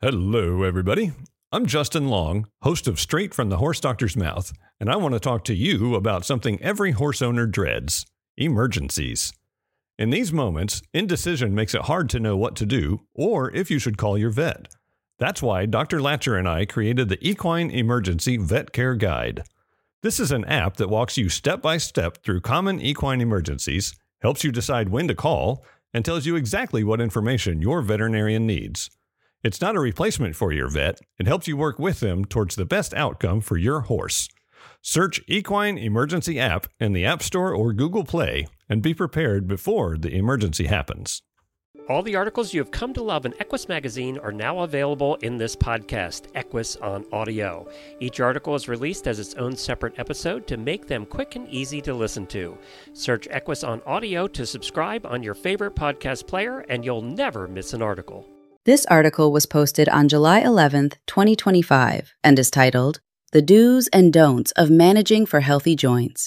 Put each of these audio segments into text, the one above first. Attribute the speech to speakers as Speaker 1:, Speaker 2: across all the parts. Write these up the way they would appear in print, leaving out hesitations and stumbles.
Speaker 1: Hello, everybody. I'm Justin Long, host of Straight from the Horse Doctor's Mouth, and I want to talk to you about something every horse owner dreads: emergencies. In these moments, indecision makes it hard to know what to do or if you should call your vet. That's why Dr. Latcher and I created the Equine Emergency Vet Care Guide. This is an app that walks you step by step through common equine emergencies, helps you decide when to call, and tells you exactly what information your veterinarian needs. It's not a replacement for your vet. It helps you work with them towards the best outcome for your horse. Search Equine Emergency App in the App Store or Google Play and be prepared before the emergency happens.
Speaker 2: All the articles you have come to love in Equus Magazine are now available in this podcast, Equus on Audio. Each article is released as its own separate episode to make them quick and easy to listen to. Search Equus on Audio to subscribe on your favorite podcast player, and you'll never miss an article.
Speaker 3: This article was posted on July 11th, 2025, and is titled, The Do's and Don'ts of Managing for Healthy Joints.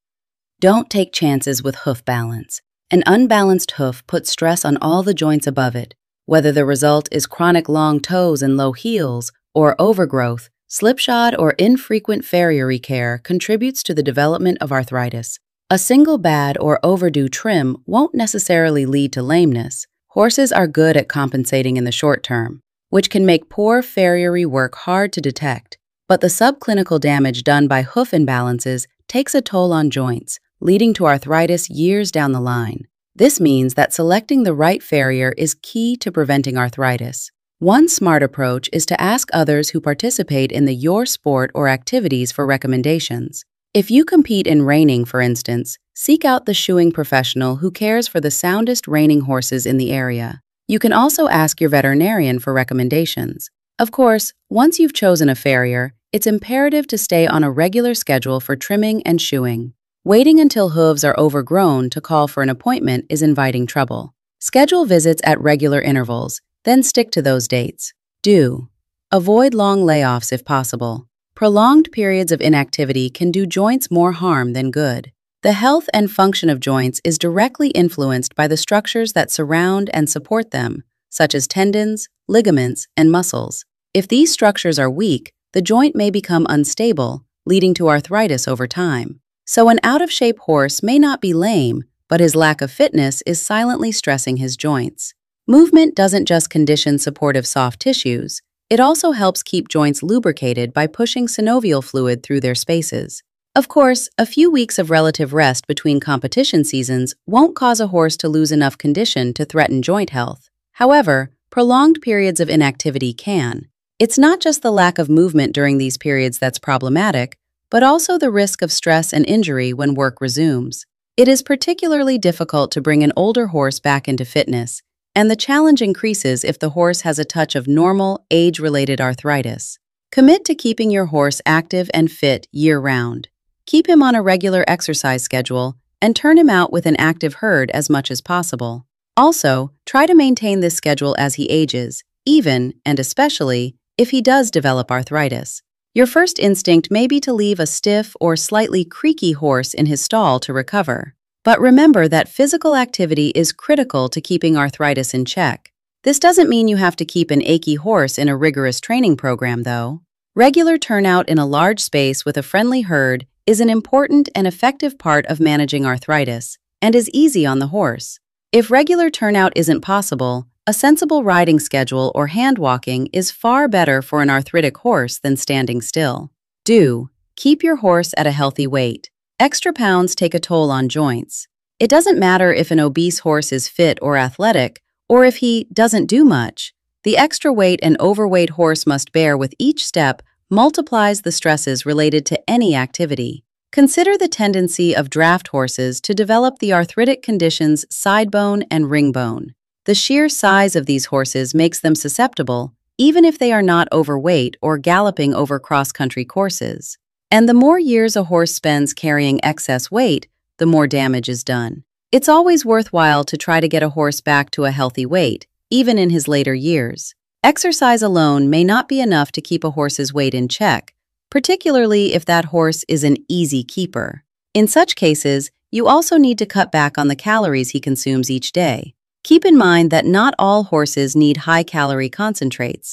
Speaker 3: Don't take chances with hoof balance. An unbalanced hoof puts stress on all the joints above it. Whether the result is chronic long toes and low heels, or overgrowth, slipshod or infrequent farriery care contributes to the development of arthritis. A single bad or overdue trim won't necessarily lead to lameness. Horses are good at compensating in the short term, which can make poor farriery work hard to detect. But the subclinical damage done by hoof imbalances takes a toll on joints, leading to arthritis years down the line. This means that selecting the right farrier is key to preventing arthritis. One smart approach is to ask others who participate in your sport or activities for recommendations. If you compete in reining, for instance, seek out the shoeing professional who cares for the soundest reining horses in the area. You can also ask your veterinarian for recommendations. Of course, once you've chosen a farrier, it's imperative to stay on a regular schedule for trimming and shoeing. Waiting until hooves are overgrown to call for an appointment is inviting trouble. Schedule visits at regular intervals, then stick to those dates. Do. Avoid long layoffs if possible. Prolonged periods of inactivity can do joints more harm than good. The health and function of joints is directly influenced by the structures that surround and support them, such as tendons, ligaments, and muscles. If these structures are weak, the joint may become unstable, leading to arthritis over time. So an out-of-shape horse may not be lame, but his lack of fitness is silently stressing his joints. Movement doesn't just condition supportive soft tissues. It also helps keep joints lubricated by pushing synovial fluid through their spaces. Of course, a few weeks of relative rest between competition seasons won't cause a horse to lose enough condition to threaten joint health. However, prolonged periods of inactivity can. It's not just the lack of movement during these periods that's problematic, but also the risk of stress and injury when work resumes. It is particularly difficult to bring an older horse back into fitness, and the challenge increases if the horse has a touch of normal, age-related arthritis. Commit to keeping your horse active and fit year-round. Keep him on a regular exercise schedule and turn him out with an active herd as much as possible. Also, try to maintain this schedule as he ages, even, and especially, if he does develop arthritis. Your first instinct may be to leave a stiff or slightly creaky horse in his stall to recover. But remember that physical activity is critical to keeping arthritis in check. This doesn't mean you have to keep an achy horse in a rigorous training program, though. Regular turnout in a large space with a friendly herd is an important and effective part of managing arthritis, and is easy on the horse. If regular turnout isn't possible, a sensible riding schedule or hand walking is far better for an arthritic horse than standing still. Do. Keep your horse at a healthy weight. Extra pounds take a toll on joints. It doesn't matter if an obese horse is fit or athletic, or if he doesn't do much. The extra weight an overweight horse must bear with each step multiplies the stresses related to any activity. Consider the tendency of draft horses to develop the arthritic conditions side bone and ring bone. The sheer size of these horses makes them susceptible, even if they are not overweight or galloping over cross-country courses. And the more years a horse spends carrying excess weight, the more damage is done. It's always worthwhile to try to get a horse back to a healthy weight, even in his later years. Exercise alone may not be enough to keep a horse's weight in check, particularly if that horse is an easy keeper. In such cases, you also need to cut back on the calories he consumes each day. Keep in mind that not all horses need high-calorie concentrates.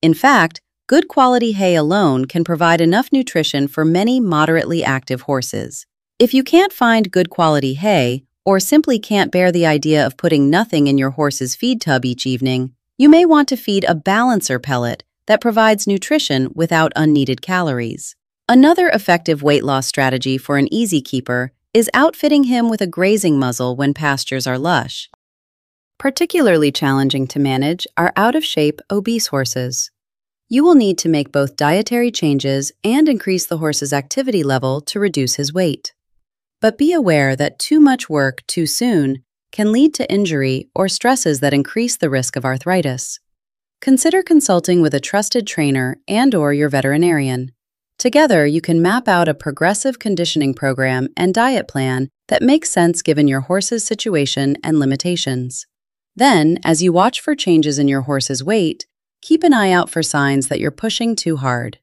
Speaker 3: In fact, good quality hay alone can provide enough nutrition for many moderately active horses. If you can't find good quality hay, or simply can't bear the idea of putting nothing in your horse's feed tub each evening, you may want to feed a balancer pellet that provides nutrition without unneeded calories. Another effective weight loss strategy for an easy keeper is outfitting him with a grazing muzzle when pastures are lush. Particularly challenging to manage are out-of-shape, obese horses. You will need to make both dietary changes and increase the horse's activity level to reduce his weight. But be aware that too much work too soon can lead to injury or stresses that increase the risk of arthritis. Consider consulting with a trusted trainer and/or your veterinarian. Together, you can map out a progressive conditioning program and diet plan that makes sense given your horse's situation and limitations. Then, as you watch for changes in your horse's weight, keep an eye out for signs that you're pushing too hard.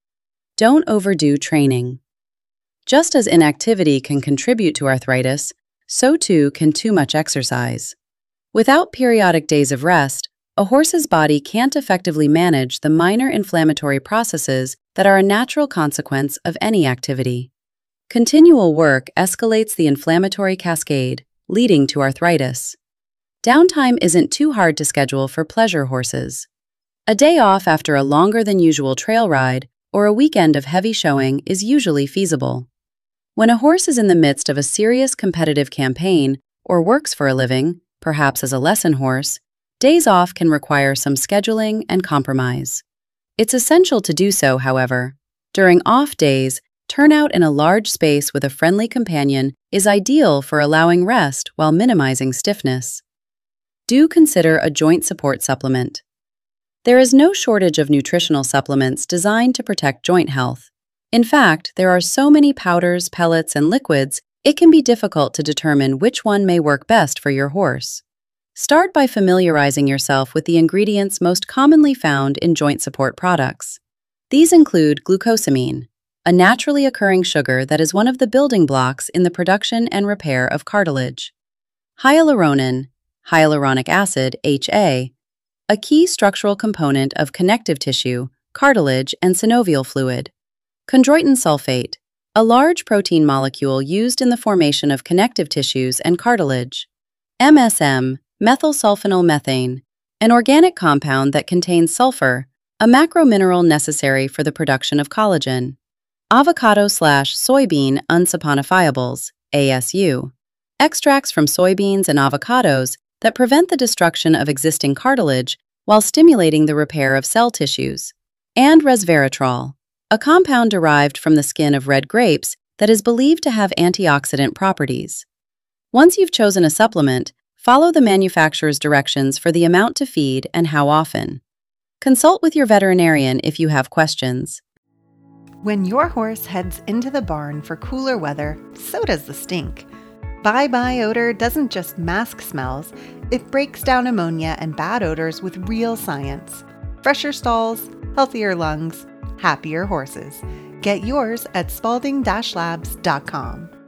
Speaker 3: Don't overdo training. Just as inactivity can contribute to arthritis, so too can too much exercise. Without periodic days of rest, a horse's body can't effectively manage the minor inflammatory processes that are a natural consequence of any activity. Continual work escalates the inflammatory cascade, leading to arthritis. Downtime isn't too hard to schedule for pleasure horses. A day off after a longer than usual trail ride or a weekend of heavy showing is usually feasible. When a horse is in the midst of a serious competitive campaign or works for a living, perhaps as a lesson horse, days off can require some scheduling and compromise. It's essential to do so, however. During off days, turnout in a large space with a friendly companion is ideal for allowing rest while minimizing stiffness. Do consider a joint support supplement. There is no shortage of nutritional supplements designed to protect joint health. In fact, there are so many powders, pellets, and liquids, it can be difficult to determine which one may work best for your horse. Start by familiarizing yourself with the ingredients most commonly found in joint support products. These include glucosamine, a naturally occurring sugar that is one of the building blocks in the production and repair of cartilage; hyaluronan, hyaluronic acid, HA, a key structural component of connective tissue, cartilage, and synovial fluid; chondroitin sulfate, a large protein molecule used in the formation of connective tissues and cartilage; MSM, methylsulfonylmethane, an organic compound that contains sulfur, a macromineral necessary for the production of collagen; avocado/soybean unsaponifiables, ASU, extracts from soybeans and avocados that prevent the destruction of existing cartilage while stimulating the repair of cell tissues; and resveratrol, a compound derived from the skin of red grapes that is believed to have antioxidant properties. Once you've chosen a supplement, follow the manufacturer's directions for the amount to feed and how often. Consult with your veterinarian if you have questions.
Speaker 4: When your horse heads into the barn for cooler weather, so does the stink. Bye-bye odor doesn't just mask smells, it breaks down ammonia and bad odors with real science. Fresher stalls, healthier lungs, happier horses. Get yours at spalding-labs.com.